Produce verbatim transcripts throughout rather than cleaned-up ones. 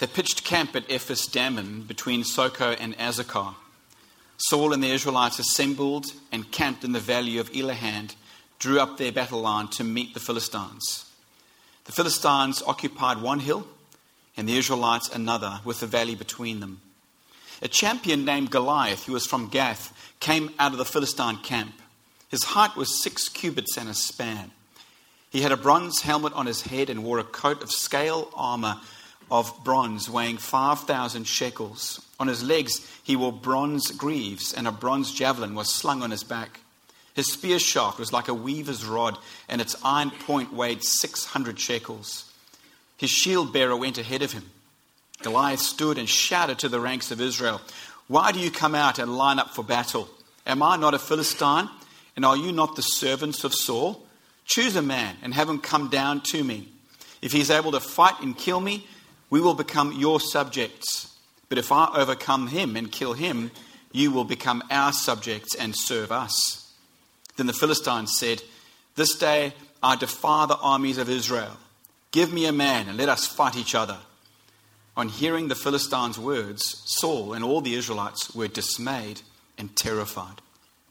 They pitched camp at Ephes Dammim between Soko and Azekah. Saul and the Israelites assembled and camped in the valley of Elahand, drew up their battle line to meet the Philistines. The Philistines occupied one hill and the Israelites another, with the valley between them. A champion named Goliath, who was from Gath, came out of the Philistine camp. His height was six cubits and a span. He had a bronze helmet on his head and wore a coat of scale armor of bronze weighing five thousand shekels. On his legs he wore bronze greaves, and a bronze javelin was slung on his back. His spear shaft was like a weaver's rod, and its iron point weighed six hundred shekels. His shield bearer went ahead of him. Goliath stood and shouted to the ranks of Israel, "Why do you come out and line up for battle? Am I not a Philistine? And are you not the servants of Saul? Choose a man and have him come down to me. If he is able to fight and kill me, we will become your subjects. But if I overcome him and kill him, you will become our subjects and serve us." Then the Philistines said, "This day I defy the armies of Israel. Give me a man and let us fight each other." On hearing the Philistines' words, Saul and all the Israelites were dismayed and terrified.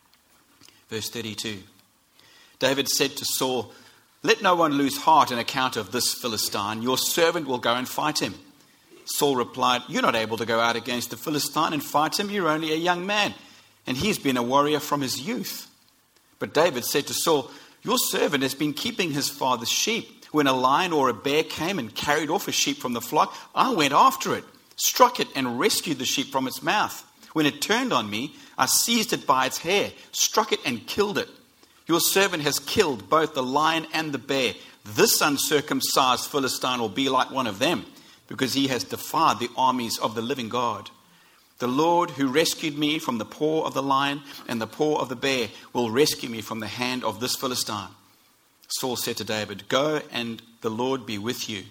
Verse thirty-two. David said to Saul, "Let no one lose heart on account of this Philistine. Your servant will go and fight him." Saul replied, "You're not able to go out against the Philistine and fight him. You're only a young man, and he's been a warrior from his youth." But David said to Saul, "Your servant has been keeping his father's sheep. When a lion or a bear came and carried off a sheep from the flock, I went after it, struck it, and rescued the sheep from its mouth. When it turned on me, I seized it by its hair, struck it, and killed it. Your servant has killed both the lion and the bear. This uncircumcised Philistine will be like one of them, because he has defied the armies of the living God. The Lord who rescued me from the paw of the lion and the paw of the bear will rescue me from the hand of this Philistine." Saul said to David, "Go, and the Lord be with you."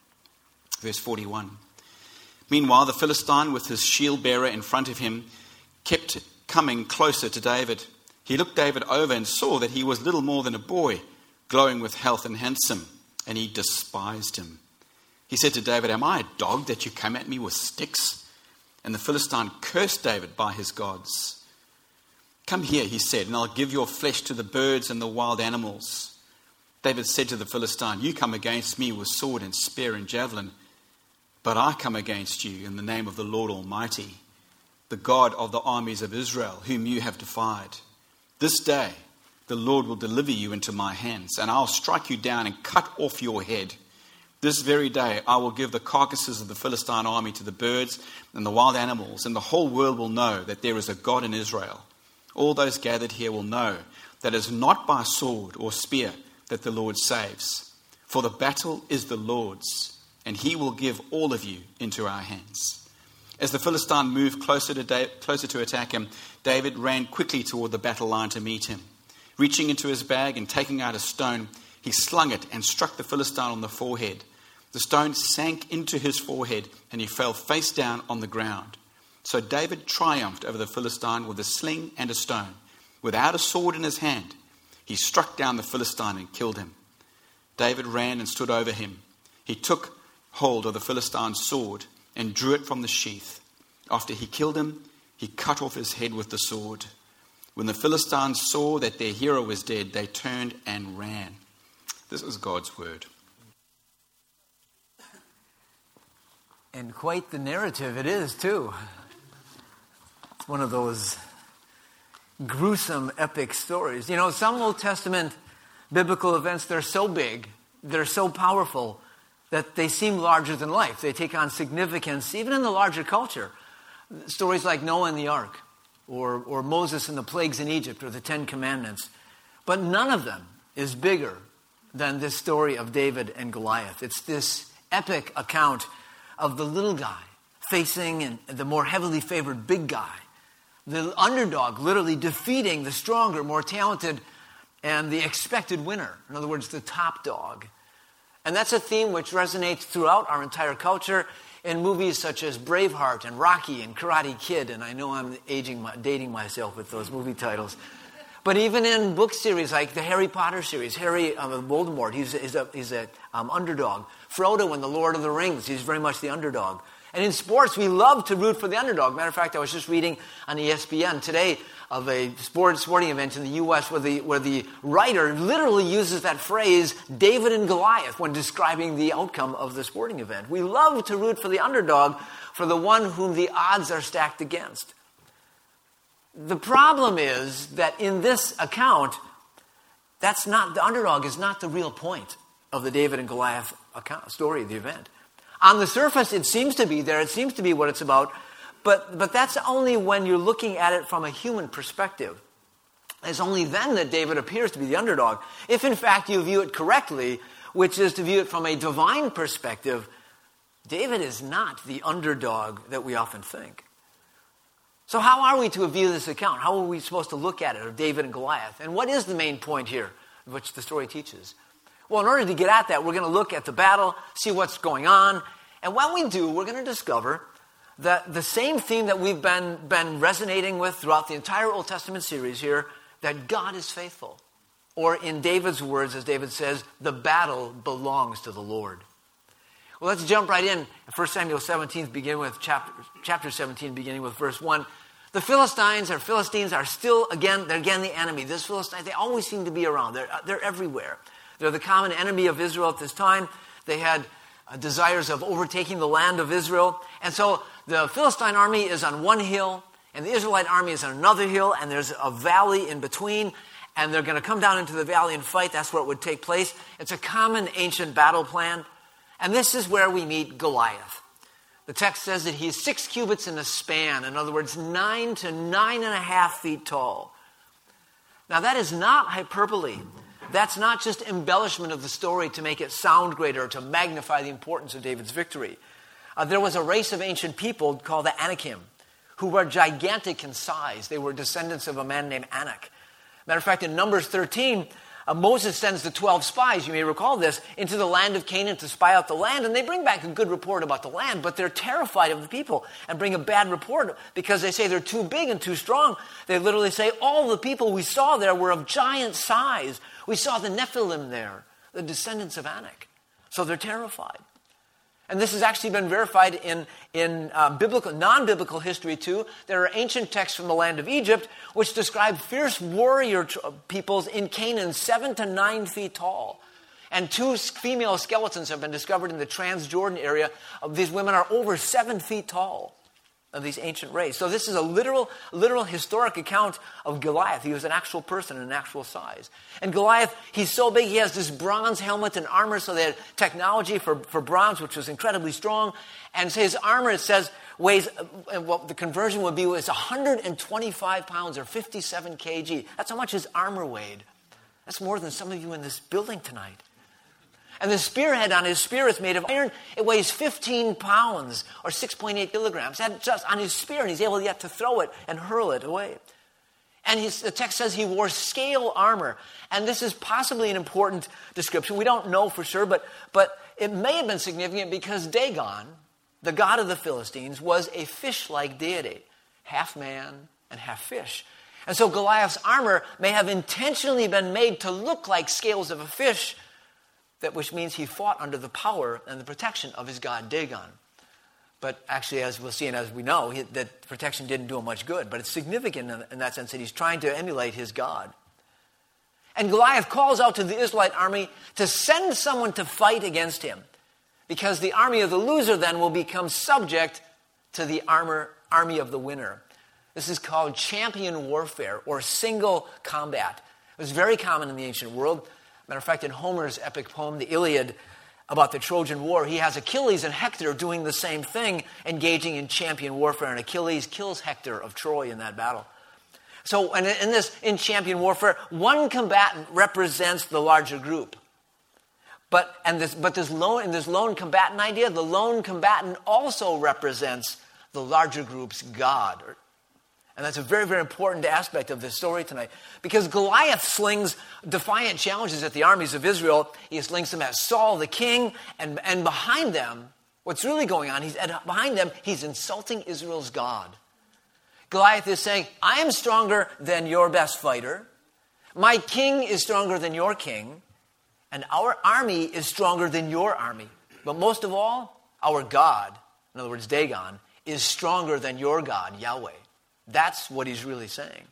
Verse forty-one. Meanwhile, the Philistine with his shield bearer in front of him kept coming closer to David. He looked David over and saw that he was little more than a boy, glowing with health and handsome, and he despised him. He said to David, "Am I a dog that you come at me with sticks?" And the Philistine cursed David by his gods. "Come here," he said, "and I'll give your flesh to the birds and the wild animals." David said to the Philistine, "You come against me with sword and spear and javelin, but I come against you in the name of the Lord Almighty, the God of the armies of Israel, whom you have defied. This day the Lord will deliver you into my hands, and I'll strike you down and cut off your head. This very day I will give the carcasses of the Philistine army to the birds and the wild animals, and the whole world will know that there is a God in Israel. All those gathered here will know that it is not by sword or spear that the Lord saves. For the battle is the Lord's, and he will give all of you into our hands." As the Philistine moved closer to, da- closer to attack him, David ran quickly toward the battle line to meet him. Reaching into his bag and taking out a stone, he slung it and struck the Philistine on the forehead. The stone sank into his forehead, and he fell face down on the ground. So David triumphed over the Philistine with a sling and a stone. Without a sword in his hand, he struck down the Philistine and killed him. David ran and stood over him. He took hold of the Philistine's sword and drew it from the sheath. After he killed him, he cut off his head with the sword. When the Philistines saw that their hero was dead, they turned and ran. This is God's word. And quite the narrative it is, too. It's one of those gruesome, epic stories. You know, some Old Testament biblical events, they're so big, they're so powerful, that they seem larger than life. They take on significance, even in the larger culture. Stories like Noah and the Ark, or, or Moses and the plagues in Egypt, or the Ten Commandments. But none of them is bigger than this story of David and Goliath. It's this epic account of the little guy facing an, the more heavily favored big guy. The underdog literally defeating the stronger, more talented, and the expected winner. In other words, the top dog. And that's a theme which resonates throughout our entire culture in movies such as Braveheart and Rocky and Karate Kid. And I know I'm aging, my, dating myself with those movie titles. But even in book series like the Harry Potter series, Harry uh, Voldemort, he's, he's a, he's a um, underdog Frodo in The Lord of the Rings. He's very much the underdog. And in sports, we love to root for the underdog. Matter of fact, I was just reading on E S P N today of a sport, sporting event in the U S where the, where the writer literally uses that phrase, David and Goliath, when describing the outcome of the sporting event. We love to root for the underdog, for the one whom the odds are stacked against. The problem is that in this account, that's not, the underdog is not the real point of the David and Goliath account, story, the event. On the surface, it seems to be there. It seems to be what it's about. But, but that's only when you're looking at it from a human perspective. It's only then that David appears to be the underdog. If, in fact, you view it correctly, which is to view it from a divine perspective, David is not the underdog that we often think. So how are we to view this account? How are we supposed to look at it, of David and Goliath? And what is the main point here, which the story teaches? Well, in order to get at that, we're going to look at the battle, see what's going on. And when we do, we're going to discover that the same theme that we've been, been resonating with throughout the entire Old Testament series here, that God is faithful. Or in David's words, as David says, the battle belongs to the Lord. Well, let's jump right in. First Samuel seventeen, begin with chapter, chapter seventeen, beginning with verse one. The Philistines or Philistines are still, again, they're again the enemy. These Philistines, they always seem to be around. They're, they're everywhere. They're the common enemy of Israel at this time. They had uh, desires of overtaking the land of Israel. And so the Philistine army is on one hill, and the Israelite army is on another hill, and there's a valley in between, and they're going to come down into the valley and fight. That's where it would take place. It's a common ancient battle plan. And this is where we meet Goliath. The text says that he's six cubits in a span. In other words, nine to nine and a half feet tall. Now that is not hyperbole. That's not just embellishment of the story to make it sound greater, or to magnify the importance of David's victory. Uh, there was a race of ancient people called the Anakim, who were gigantic in size. They were descendants of a man named Anak. Matter of fact, in Numbers thirteen, uh, Moses sends the twelve spies, you may recall this, into the land of Canaan to spy out the land, and they bring back a good report about the land, but they're terrified of the people and bring a bad report because they say they're too big and too strong. They literally say, all the people we saw there were of giant size. We saw the Nephilim there, the descendants of Anak. So they're terrified. And this has actually been verified in, in uh, biblical, non-biblical history too. There are ancient texts from the land of Egypt which describe fierce warrior tr- peoples in Canaan, seven to nine feet tall. And two female skeletons have been discovered in the Transjordan area. These women are over seven feet tall, of these ancient race. So this is a literal, literal historic account of Goliath. He was an actual person in an actual size. And Goliath, he's so big, he has this bronze helmet and armor, so they had technology for, for bronze, which was incredibly strong. And so his armor, it says, weighs, uh, what the conversion would be, is one hundred twenty-five pounds, or fifty-seven kilograms. That's how much his armor weighed. That's more than some of you in this building tonight. And the spearhead on his spear is made of iron. It weighs fifteen pounds, or six point eight kilograms. That's just on his spear, and he's able yet to throw it and hurl it away. And his, the text says he wore scale armor. And this is possibly an important description. We don't know for sure, but, but it may have been significant because Dagon, the god of the Philistines, was a fish-like deity, half man and half fish. And so Goliath's armor may have intentionally been made to look like scales of a fish, that which means he fought under the power and the protection of his god Dagon. But actually, as we'll see and as we know, he, that protection didn't do him much good. But it's significant in, in that sense that he's trying to emulate his god. And Goliath calls out to the Israelite army to send someone to fight against him, because the army of the loser then will become subject to the armor, army of the winner. This is called champion warfare, or single combat. It was very common in the ancient world. Matter of fact, in Homer's epic poem, the Iliad, about the Trojan War, he has Achilles and Hector doing the same thing, engaging in champion warfare, and Achilles kills Hector of Troy in that battle. So in this, in champion warfare, one combatant represents the larger group. But and this, but this lone, in this lone combatant idea, the lone combatant also represents the larger group's god. And that's a very, very important aspect of this story tonight. Because Goliath slings defiant challenges at the armies of Israel. He slings them at Saul the king. And, and behind them, what's really going on, he's behind them, he's insulting Israel's God. Goliath is saying, I am stronger than your best fighter. My king is stronger than your king. And our army is stronger than your army. But most of all, our God, in other words, Dagon, is stronger than your God, Yahweh. That's what he's really saying.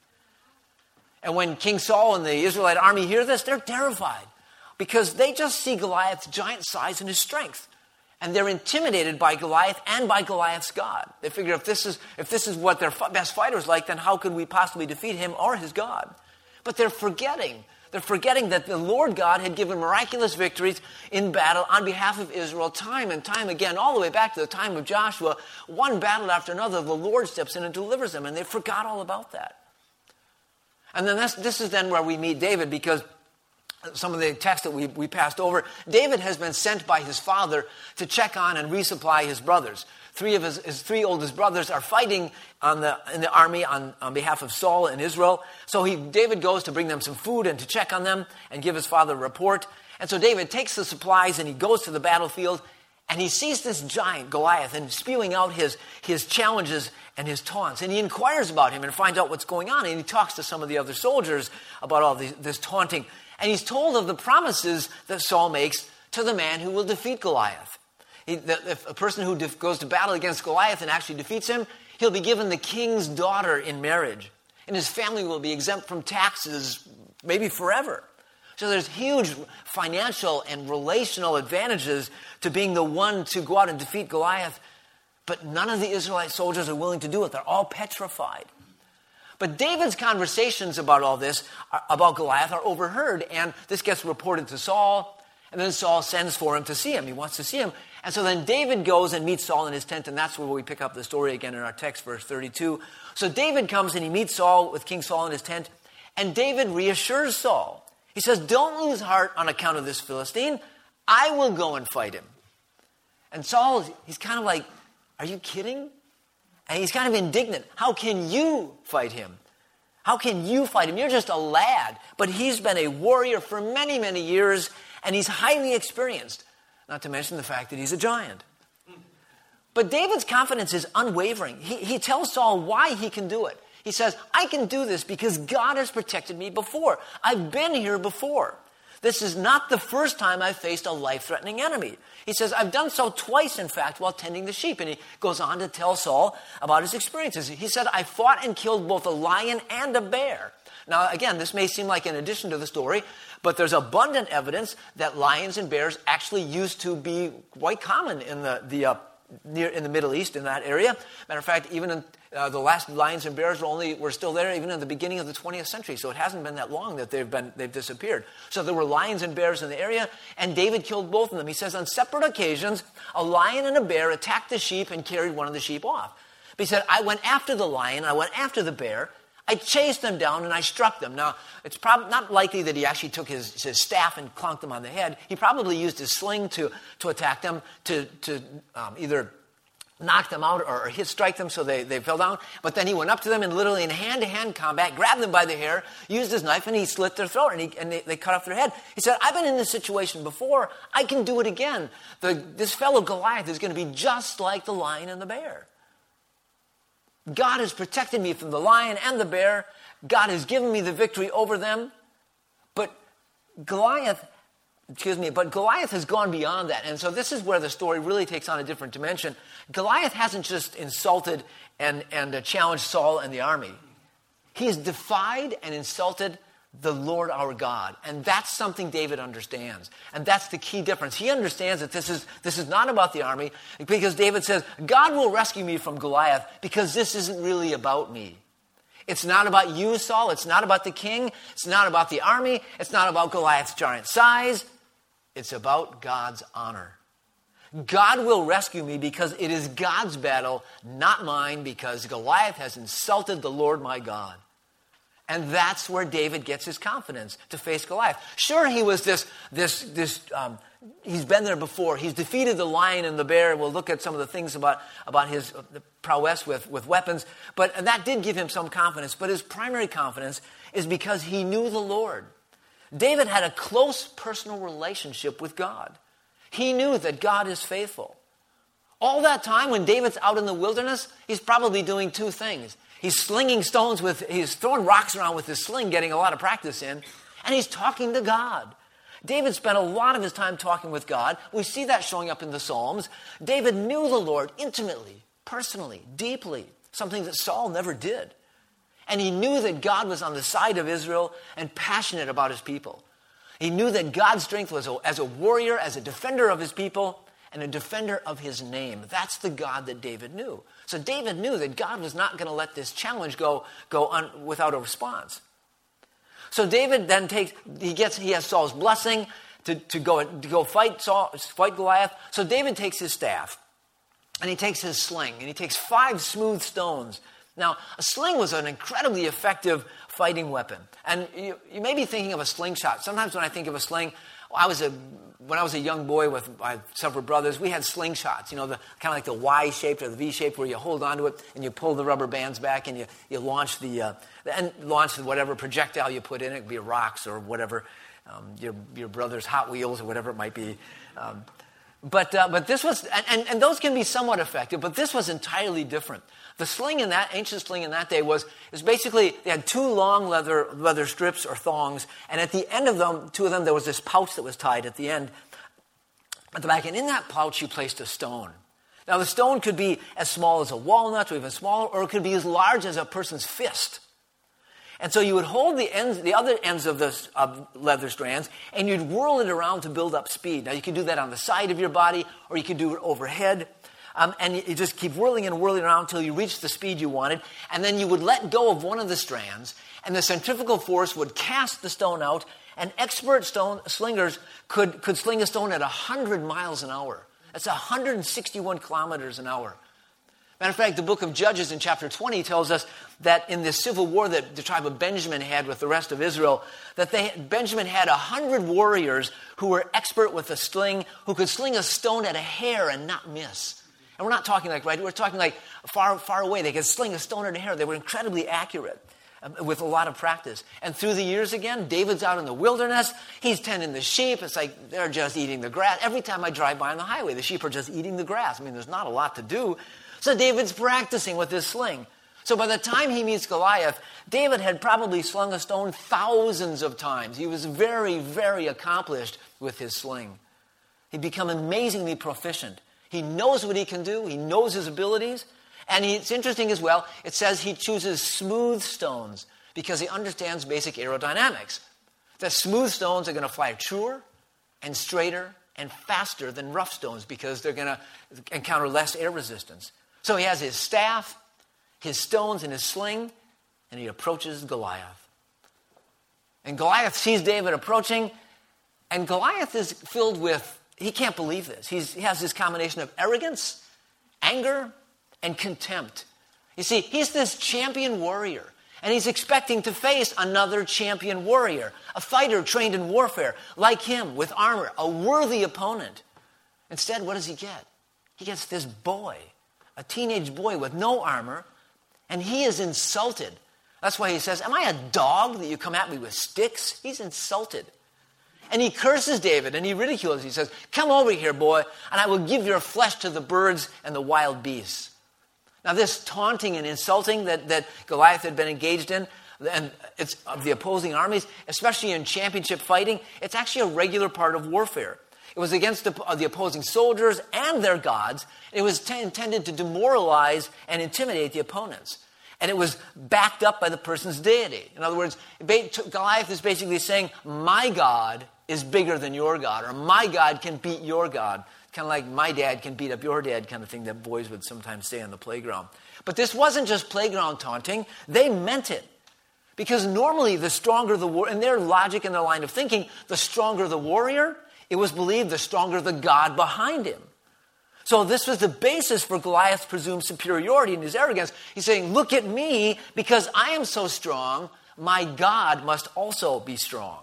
And when King Saul and the Israelite army hear this, they're terrified because they just see Goliath's giant size and his strength. And they're intimidated by Goliath and by Goliath's God. They figure if this is, if this is what their best fighter's like, then how could we possibly defeat him or his God? But they're forgetting. They're forgetting that the Lord God had given miraculous victories in battle on behalf of Israel time and time again, all the way back to the time of Joshua. One battle after another, the Lord steps in and delivers them, and they forgot all about that. And then that's, this is then where we meet David, because some of the text that we, we passed over, David has been sent by his father to check on and resupply his brothers. Three of his, his three oldest brothers are fighting on the, in the army on, on behalf of Saul and Israel. So he, David goes to bring them some food and to check on them and give his father a report. And so David takes the supplies and he goes to the battlefield and he sees this giant, Goliath, and spewing out his, his challenges and his taunts. And he inquires about him and finds out what's going on. And he talks to some of the other soldiers about all this, this taunting. And he's told of the promises that Saul makes to the man who will defeat Goliath. He, the, if a person who def, goes to battle against Goliath and actually defeats him, he'll be given the king's daughter in marriage. And his family will be exempt from taxes maybe forever. So there's huge financial and relational advantages to being the one to go out and defeat Goliath. But none of the Israelite soldiers are willing to do it. They're all petrified. But David's conversations about all this, about Goliath, are overheard. And this gets reported to Saul. And then Saul sends for him to see him. He wants to see him. And so then David goes and meets Saul in his tent. And that's where we pick up the story again in our text, verse thirty-two. So David comes and he meets Saul with King Saul in his tent. And David reassures Saul. He says, don't lose heart on account of this Philistine. I will go and fight him. And Saul, he's kind of like, are you kidding? And he's kind of indignant. How can you fight him? How can you fight him? You're just a lad. But he's been a warrior for many, many years, and he's highly experienced. Not to mention the fact that he's a giant. But David's confidence is unwavering. He, he tells Saul why he can do it. He says, I can do this because God has protected me before. I've been here before. This is not the first time I've faced a life-threatening enemy. He says, I've done so twice, in fact, while tending the sheep. And he goes on to tell Saul about his experiences. He said, I fought and killed both a lion and a bear. Now, again, this may seem like an addition to the story, but there's abundant evidence that lions and bears actually used to be quite common in the, the uh, near in the Middle East, in that area. Matter of fact, even in, uh, the last lions and bears were only were still there even in the beginning of the twentieth century. So it hasn't been that long that they've been they've disappeared. So there were lions and bears in the area, and David killed both of them. He says on separate occasions, a lion and a bear attacked the sheep and carried one of the sheep off. But he said, I went after the lion, I went after the bear, I chased them down and I struck them. Now, it's probably not likely that he actually took his, his staff and clunked them on the head. He probably used his sling to, to attack them, to, to um, either knock them out or, or hit, strike them so they, they fell down. But then he went up to them and literally in hand-to-hand combat, grabbed them by the hair, used his knife, and he slit their throat, and, he, and they, they cut off their head. He said, I've been in this situation before. I can do it again. The, this fellow Goliath is going to be just like the lion and the bear. God has protected me from the lion and the bear. God has given me the victory over them. But Goliath, excuse me, but Goliath has gone beyond that. And so this is where the story really takes on a different dimension. Goliath hasn't just insulted and, and uh, challenged Saul and the army. He has defied and insulted the Lord our God. And that's something David understands. And that's the key difference. He understands that this is, this is not about the army, because David says, God will rescue me from Goliath because this isn't really about me. It's not about you, Saul. It's not about the king. It's not about the army. It's not about Goliath's giant size. It's about God's honor. God will rescue me because it is God's battle, not mine, because Goliath has insulted the Lord my God. And that's where David gets his confidence to face Goliath. Sure, he was this, this, this, um, he's been there before. He's defeated the lion and the bear. We'll look at some of the things about, about his uh, prowess with, with weapons. But and that did give him some confidence. But his primary confidence is because he knew the Lord. David had a close personal relationship with God. He knew that God is faithful. All that time when David's out in the wilderness, he's probably doing two things. He's slinging stones with, he's throwing rocks around with his sling, getting a lot of practice in, and he's talking to God. David spent a lot of his time talking with God. We see that showing up in the Psalms. David knew the Lord intimately, personally, deeply, something that Saul never did. And he knew that God was on the side of Israel and passionate about his people. He knew that God's strength was a, as a warrior, as a defender of his people, and a defender of his name. That's the God that David knew. So David knew that God was not going to let this challenge go, go on without a response. So David then takes, he gets, he has Saul's blessing to, to go to go fight Saul, fight Goliath. So David takes his staff, and he takes his sling, and he takes five smooth stones. Now, a sling was an incredibly effective fighting weapon. And you, you may be thinking of a slingshot. Sometimes when I think of a sling, I was a when I was a young boy with my several brothers, we had slingshots, you know, the kind of like the Y-shaped or the V-shaped where you hold onto it and you pull the rubber bands back and you, you launch the uh, and launch whatever projectile you put in. It could be rocks or whatever, um, your your brother's Hot Wheels or whatever it might be. Um, but uh, but this was and, and, and those can be somewhat effective, but this was entirely different. The sling in that, ancient sling in that day was, is basically, they had two long leather leather strips or thongs, and at the end of them, two of them, there was this pouch that was tied at the end, at the back, and in that pouch you placed a stone. Now the stone could be as small as a walnut or even smaller, or it could be as large as a person's fist. And so you would hold the ends, the other ends of the of leather strands, and you'd whirl it around to build up speed. Now you could do that on the side of your body, or you could do it overhead. Um, and you, you just keep whirling and whirling around until you reach the speed you wanted. And then you would let go of one of the strands, and the centrifugal force would cast the stone out, and expert stone slingers could, could sling a stone at one hundred miles an hour. That's one hundred sixty-one kilometers an hour. Matter of fact, the book of Judges in chapter twenty tells us that in this civil war that the tribe of Benjamin had with the rest of Israel, that they, Benjamin had one hundred warriors who were expert with a sling, who could sling a stone at a hair and not miss. And we're not talking like, right, we're talking like far, far away. They could sling a stone at a hair. They were incredibly accurate uh, with a lot of practice. And through the years again, David's out in the wilderness. He's tending the sheep. It's like they're just eating the grass. Every time I drive by on the highway, the sheep are just eating the grass. I mean, there's not a lot to do. So David's practicing with his sling. So by the time he meets Goliath, David had probably slung a stone thousands of times. He was very, very accomplished with his sling. He'd become amazingly proficient. He knows what he can do. He knows his abilities. And he, it's interesting as well, it says he chooses smooth stones because he understands basic aerodynamics. The smooth stones are going to fly truer and straighter and faster than rough stones because they're going to encounter less air resistance. So he has his staff, his stones, and his sling, and he approaches Goliath. And Goliath sees David approaching, and Goliath is filled with, he can't believe this. He's, he has this combination of arrogance, anger, and contempt. You see, he's this champion warrior, and he's expecting to face another champion warrior, a fighter trained in warfare, like him, with armor, a worthy opponent. Instead, what does he get? He gets this boy, a teenage boy with no armor, and he is insulted. That's why he says, am I a dog that you come at me with sticks? He's insulted. And he curses David, and he ridicules. He says, come over here, boy, and I will give your flesh to the birds and the wild beasts. Now, this taunting and insulting that, that Goliath had been engaged in, and it's of the opposing armies, especially in championship fighting, it's actually a regular part of warfare. It was against the, uh, the opposing soldiers and their gods. It was t- intended to demoralize and intimidate the opponents. And it was backed up by the person's deity. In other words, Goliath is basically saying, my God is bigger than your God, or my God can beat your God. Kind of like my dad can beat up your dad kind of thing that boys would sometimes say on the playground. But this wasn't just playground taunting. They meant it. Because normally the stronger the warrior, in their logic and their line of thinking, the stronger the warrior, it was believed the stronger the God behind him. So this was the basis for Goliath's presumed superiority and his arrogance. He's saying, look at me, because I am so strong, my God must also be strong.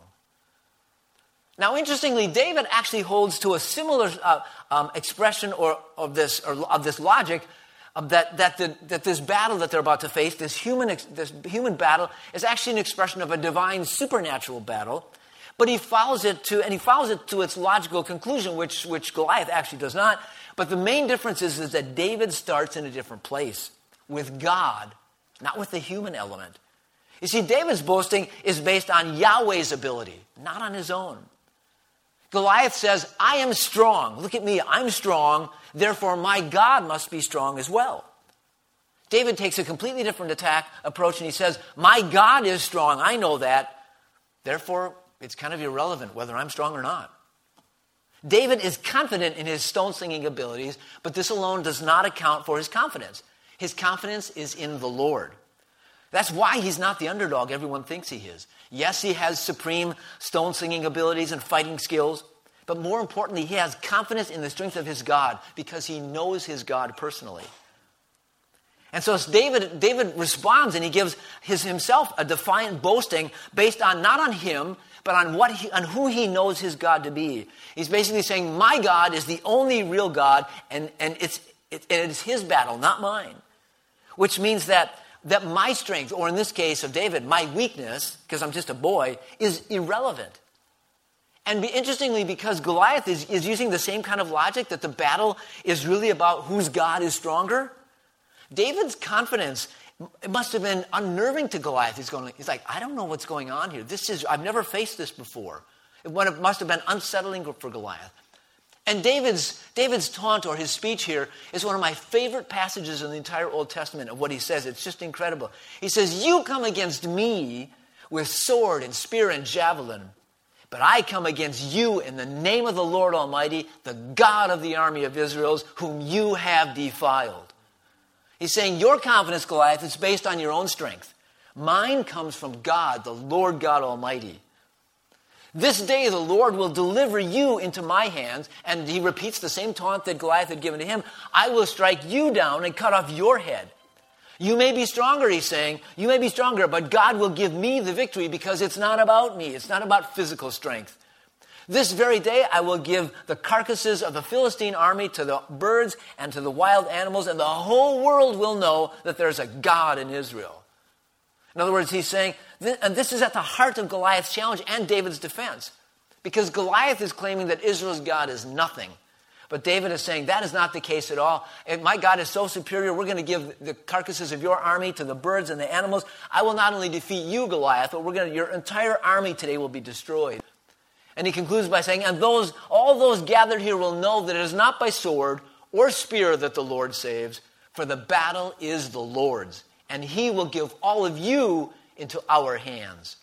Now, interestingly, David actually holds to a similar uh, um, expression or of this or of this logic of that that the, that this battle that they're about to face, this human this human battle, is actually an expression of a divine supernatural battle. But he follows it to and he follows it to its logical conclusion, which which Goliath actually does not. But the main difference is, is that David starts in a different place with God, not with the human element. You see, David's boasting is based on Yahweh's ability, not on his own. Goliath says, I am strong. Look at me, I'm strong. Therefore, my God must be strong as well. David takes a completely different attack approach, and he says, my God is strong. I know that. Therefore, it's kind of irrelevant whether I'm strong or not. David is confident in his stone-slinging abilities, but this alone does not account for his confidence. His confidence is in the Lord. That's why he's not the underdog everyone thinks he is. Yes, he has supreme stone-slinging abilities and fighting skills, but more importantly, he has confidence in the strength of his God because he knows his God personally. And so David, David responds, and he gives his, himself a defiant boasting based on not on him, but on what he, on who he knows his God to be. He's basically saying, my God is the only real God, and, and it's, it, it's his battle, not mine. Which means that, that my strength, or in this case of David, my weakness, because I'm just a boy, is irrelevant. And be, interestingly, because Goliath is, is using the same kind of logic, that the battle is really about whose God is stronger, David's confidence, it must have been unnerving to Goliath. He's going, he's like, I don't know what's going on here. This is, I've never faced this before. It must have been unsettling for Goliath. And David's, David's taunt, or his speech here, is one of my favorite passages in the entire Old Testament of what he says. It's just incredible. He says, you come against me with sword and spear and javelin, but I come against you in the name of the Lord Almighty, the God of the army of Israel, whom you have defiled. He's saying, your confidence, Goliath, is based on your own strength. Mine comes from God, the Lord God Almighty. This day the Lord will deliver you into my hands. And he repeats the same taunt that Goliath had given to him. I will strike you down and cut off your head. You may be stronger, he's saying. You may be stronger, but God will give me the victory because it's not about me. It's not about physical strength. This very day I will give the carcasses of the Philistine army to the birds and to the wild animals, and the whole world will know that there's a God in Israel. In other words, he's saying, and this is at the heart of Goliath's challenge and David's defense, because Goliath is claiming that Israel's God is nothing. But David is saying that is not the case at all. If my God is so superior, we're going to give the carcasses of your army to the birds and the animals. I will not only defeat you, Goliath, but we're going to, your entire army today will be destroyed. And he concludes by saying, and those, all those gathered here will know that it is not by sword or spear that the Lord saves, for the battle is the Lord's, and he will give all of you into our hands.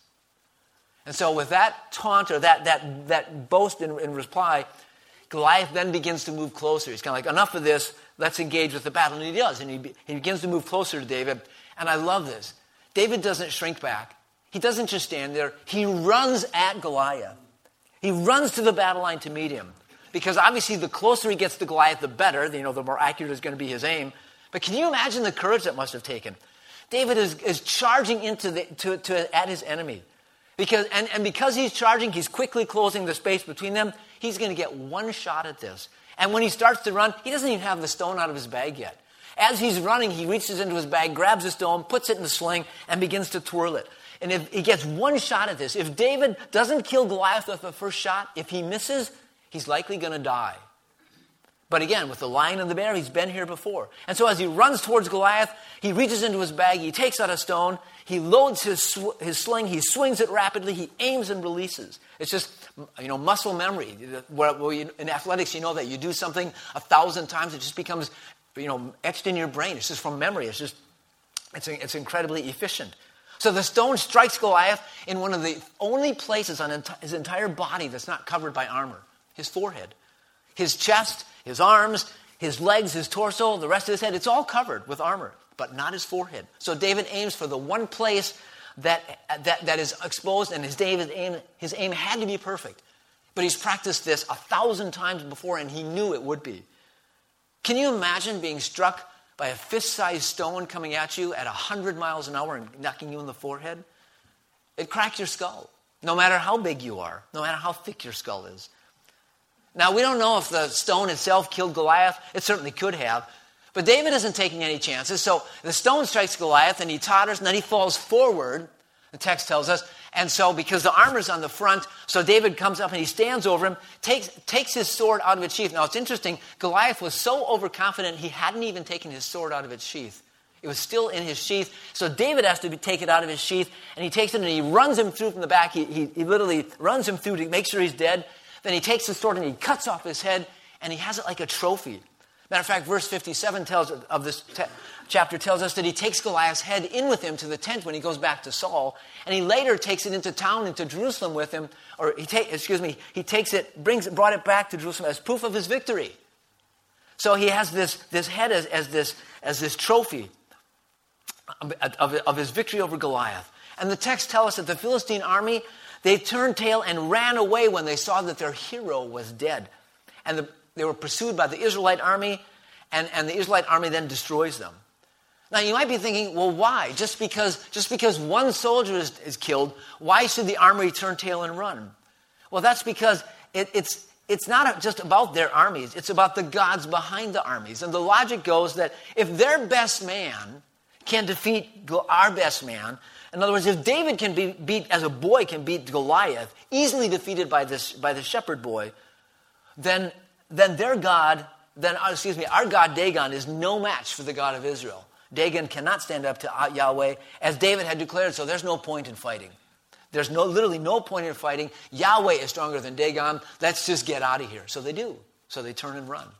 And so with that taunt, or that, that, that boast in, in reply, Goliath then begins to move closer. He's kind of like, enough of this, let's engage with the battle. And he does, and he, he begins to move closer to David. And I love this. David doesn't shrink back. He doesn't just stand there. He runs at Goliath. He runs to the battle line to meet him. Because obviously the closer he gets to Goliath, the better. You know, the more accurate is going to be his aim. But can you imagine the courage that must have taken? David is, is charging into the, to, to, at his enemy. Because, and, and because he's charging, he's quickly closing the space between them. He's going to get one shot at this. And when he starts to run, he doesn't even have the stone out of his bag yet. As he's running, he reaches into his bag, grabs the stone, puts it in the sling, and begins to twirl it. And if he gets one shot at this, if David doesn't kill Goliath with the first shot, if he misses, he's likely going to die. But again, with the lion and the bear, he's been here before. And so as he runs towards Goliath, he reaches into his bag, he takes out a stone, he loads his sw- his sling, he swings it rapidly, he aims and releases. It's just, you know, muscle memory. In athletics, you know that you do something a thousand times, it just becomes, you know, etched in your brain. It's just from memory. It's just, it's, it's incredibly efficient. So the stone strikes Goliath in one of the only places on his entire body that's not covered by armor, his forehead. His chest, his arms, his legs, his torso, the rest of his head, it's all covered with armor, but not his forehead. So David aims for the one place that, that, that is exposed, and his, David's aim, his aim had to be perfect. But he's practiced this a thousand times before, and he knew it would be. Can you imagine being struck by a fist-sized stone coming at you at one hundred miles an hour and knocking you in the forehead? It cracks your skull, no matter how big you are, no matter how thick your skull is. Now, we don't know if the stone itself killed Goliath. It certainly could have. But David isn't taking any chances. So the stone strikes Goliath, and he totters, and then he falls forward, the text tells us. And so because the armor's on the front, so David comes up and he stands over him, takes, takes his sword out of its sheath. Now, it's interesting. Goliath was so overconfident, he hadn't even taken his sword out of its sheath. It was still in his sheath. So David has to be, take it out of his sheath, and he takes it and he runs him through from the back. He, he, he literally runs him through to make sure he's dead. Then he takes the sword and he cuts off his head, and he has it like a trophy. Matter of fact, verse fifty-seven tells of this te- chapter tells us that he takes Goliath's head in with him to the tent when he goes back to Saul, and he later takes it into town, into Jerusalem with him, or he take excuse me, he takes it, brings it, brought it back to Jerusalem as proof of his victory. So he has this this head as, as this as this trophy of, of, of his victory over Goliath. And the text tells us that the Philistine army, they turned tail and ran away when they saw that their hero was dead, and the They were pursued by the Israelite army, and, and the Israelite army then destroys them. Now, you might be thinking, well, why? Just because, just because one soldier is, is killed, why should the army turn tail and run? Well, that's because it, it's, it's not just about their armies. It's about the gods behind the armies. And the logic goes that if their best man can defeat our best man, in other words, if David can be beat, as a boy, can beat Goliath, easily defeated by this by the shepherd boy, then... then their God, then, excuse me, our God Dagon is no match for the God of Israel. Dagon cannot stand up to Yahweh, as David had declared, so there's no point in fighting. There's no, literally no point in fighting. Yahweh is stronger than Dagon. Let's just get out of here. So they do. So they turn and run.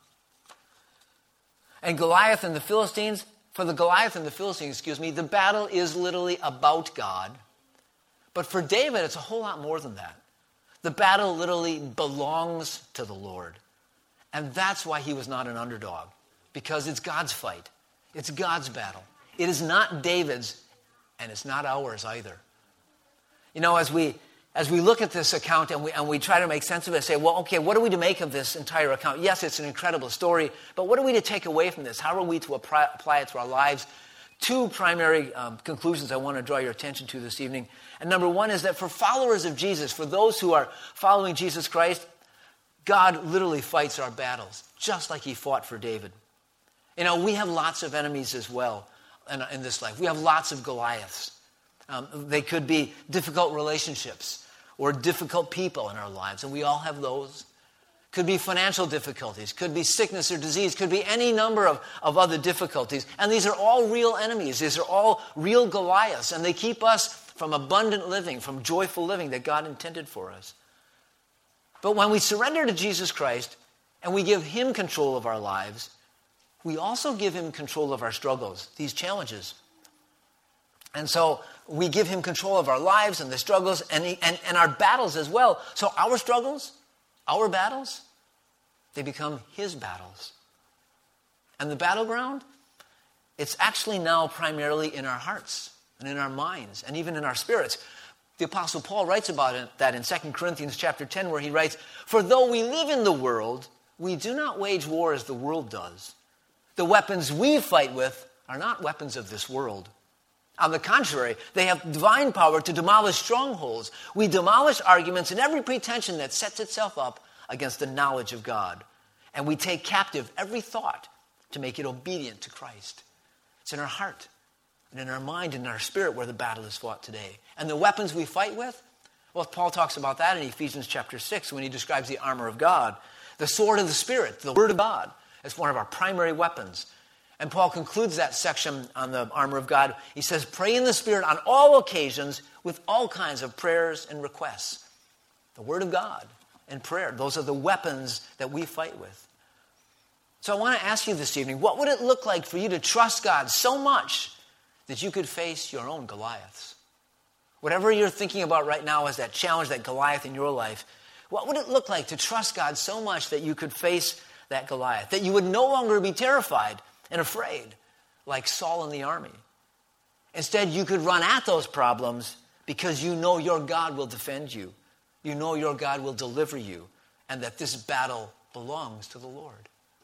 And Goliath and the Philistines, for the Goliath and the Philistines, excuse me, the battle is literally about God. But for David, it's a whole lot more than that. The battle literally belongs to the Lord. And that's why he was not an underdog, because it's God's fight. It's God's battle. It is not David's, and it's not ours either. You know, as we as we look at this account and we and we try to make sense of it, say, well, okay, what are we to make of this entire account? Yes, it's an incredible story, but what are we to take away from this? How are we to apply, apply it to our lives? Two primary um, conclusions I want to draw your attention to this evening. And number one is that for followers of Jesus, for those who are following Jesus Christ, God literally fights our battles, just like he fought for David. You know, we have lots of enemies as well in, in this life. We have lots of Goliaths. Um, they could be difficult relationships or difficult people in our lives, and we all have those. Could be financial difficulties, could be sickness or disease, could be any number of, of other difficulties. And these are all real enemies. These are all real Goliaths, and they keep us from abundant living, from joyful living that God intended for us. But when we surrender to Jesus Christ and we give him control of our lives, we also give him control of our struggles, these challenges. And so we give him control of our lives and the struggles and, he, and, and our battles as well. So our struggles, our battles, they become his battles. And the battleground, it's actually now primarily in our hearts and in our minds and even in our spirits. The Apostle Paul writes about it, that in Second Corinthians chapter ten, where he writes, "For though we live in the world, we do not wage war as the world does. The weapons we fight with are not weapons of this world. On the contrary, they have divine power to demolish strongholds. We demolish arguments and every pretension that sets itself up against the knowledge of God. And we take captive every thought to make it obedient to Christ." It's in our heart and in our mind and in our spirit where the battle is fought today. And the weapons we fight with, well, Paul talks about that in Ephesians chapter six when he describes the armor of God. The sword of the Spirit, the word of God, is one of our primary weapons. And Paul concludes that section on the armor of God. He says, pray in the Spirit on all occasions with all kinds of prayers and requests. The word of God and prayer, those are the weapons that we fight with. So I want to ask you this evening, what would it look like for you to trust God so much that you could face your own Goliaths? Whatever you're thinking about right now as that challenge, that Goliath in your life, what would it look like to trust God so much that you could face that Goliath? That you would no longer be terrified and afraid like Saul in the army. Instead, you could run at those problems because you know your God will defend you. You know your God will deliver you, and that this battle belongs to the Lord.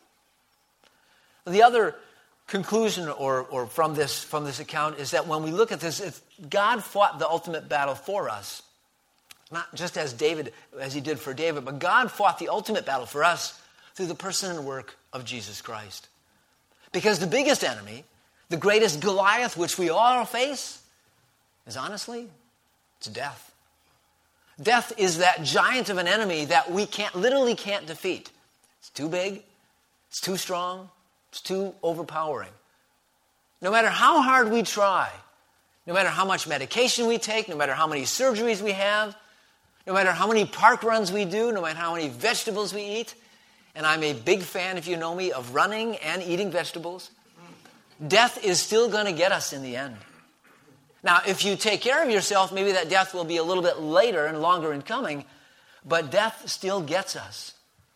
The other conclusion or, or from this from this account is that when we look at this, it's God fought the ultimate battle for us. Not just as David, as he did for David, but God fought the ultimate battle for us through the person and work of Jesus Christ. Because the biggest enemy, the greatest Goliath which we all face, is honestly, it's death. Death is that giant of an enemy that we can't, literally can't defeat. It's too big, it's too strong, it's too overpowering. No matter how hard we try, no matter how much medication we take, no matter how many surgeries we have, no No matter how many park runs we do, no matter how many vegetables we eat, and I'm a big fan, if you know me, of running and eating vegetables, death is still going to get us in the end. Now, if you take care of yourself, maybe that death will be a little bit later and longer in coming, but death still gets us.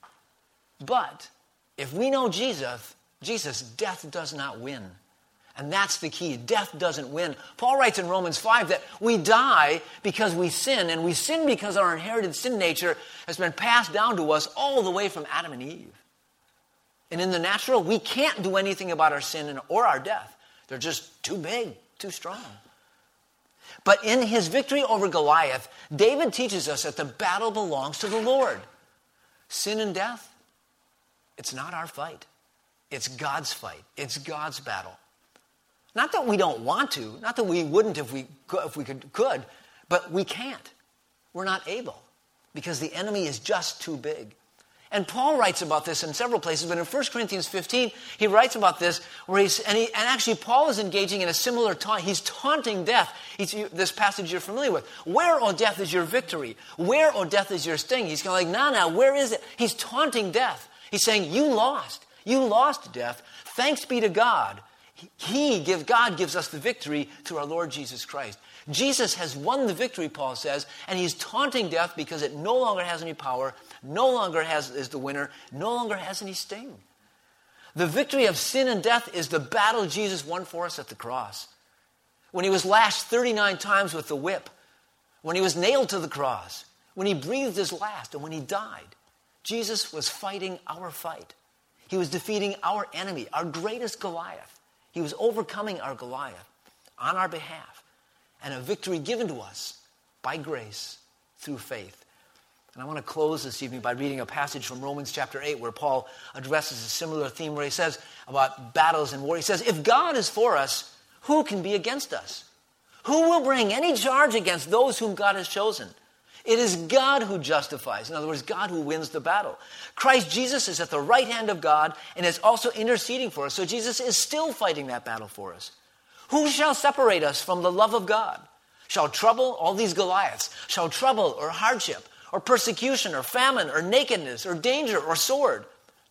But if we know Jesus, Jesus, death does not win. And that's the key. Death doesn't win. Paul writes in Romans five that we die because we sin, and we sin because our inherited sin nature has been passed down to us all the way from Adam and Eve. And in the natural, we can't do anything about our sin or our death. They're just too big, too strong. But in his victory over Goliath, David teaches us that the battle belongs to the Lord. Sin and death, it's not our fight. It's God's fight. It's God's battle. Not that we don't want to, not that we wouldn't if we could, if we could, could, but we can't. We're not able because the enemy is just too big. And Paul writes about this in several places, but in First Corinthians fifteen, he writes about this, where he's, and, he, and actually Paul is engaging in a similar taunt. He's taunting death. He's, this passage you're familiar with. Where, O death, is your victory? Where, O death, is your sting? He's kind of like, nah, nah, where is it? He's taunting death. He's saying, you lost. You lost, death. Thanks be to God. He, give, God gives us the victory through our Lord Jesus Christ. Jesus has won the victory, Paul says, and he's taunting death because it no longer has any power, no longer has, is the winner, no longer has any sting. The victory of sin and death is the battle Jesus won for us at the cross. When he was lashed thirty-nine times with the whip, when he was nailed to the cross, when he breathed his last, and when he died, Jesus was fighting our fight. He was defeating our enemy, our greatest Goliath. He was overcoming our Goliath on our behalf, and a victory given to us by grace through faith. And I want to close this evening by reading a passage from Romans chapter eight where Paul addresses a similar theme where he says about battles and war. He says, if God is for us, who can be against us? Who will bring any charge against those whom God has chosen? It is God who justifies. In other words, God who wins the battle. Christ Jesus is at the right hand of God and is also interceding for us. So Jesus is still fighting that battle for us. Who shall separate us from the love of God? Shall trouble, all these Goliaths, shall trouble or hardship or persecution or famine or nakedness or danger or sword?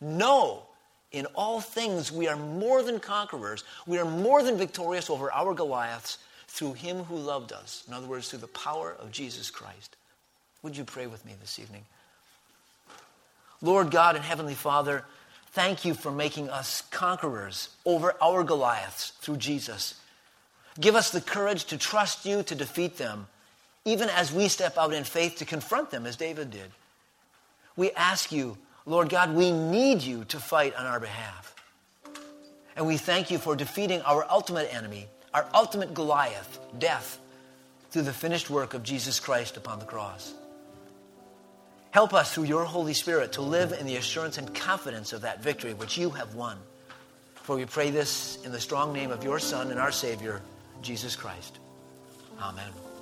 No. In all things we are more than conquerors. We are more than victorious over our Goliaths through him who loved us. In other words, through the power of Jesus Christ. Would you pray with me this evening? Lord God and Heavenly Father, thank you for making us conquerors over our Goliaths through Jesus. Give us the courage to trust you to defeat them, even as we step out in faith to confront them as David did. We ask you, Lord God, we need you to fight on our behalf. And we thank you for defeating our ultimate enemy, our ultimate Goliath, death, through the finished work of Jesus Christ upon the cross. Help us through your Holy Spirit to live in the assurance and confidence of that victory which you have won. For we pray this in the strong name of your Son and our Savior, Jesus Christ. Amen.